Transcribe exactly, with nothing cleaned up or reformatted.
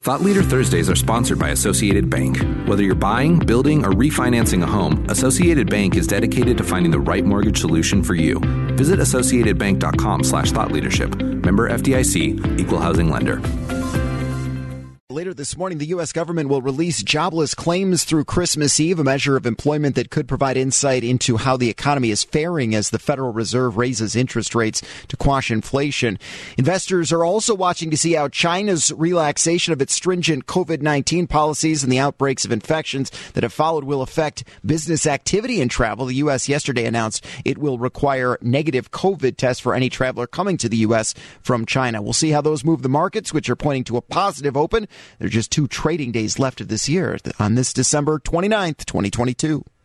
Thought Leader Thursdays are sponsored by Associated Bank. Whether you're buying, building, or refinancing a home, Associated Bank is dedicated to finding the right mortgage solution for you. Visit associatedbank.com slash thought leadership. Member F D I C, Equal Housing Lender. Later this morning, the U S government will release jobless claims through Christmas Eve, a measure of employment that could provide insight into how the economy is faring as the Federal Reserve raises interest rates to quash inflation. Investors are also watching to see how China's relaxation of its stringent covid nineteen policies and the outbreaks of infections that have followed will affect business activity and travel. The U S yesterday announced it will require negative COVID tests for any traveler coming to the U S from China. We'll see how those move the markets, which are pointing to a positive open. There are just two trading days left of this year on this December twenty-ninth, twenty twenty-two.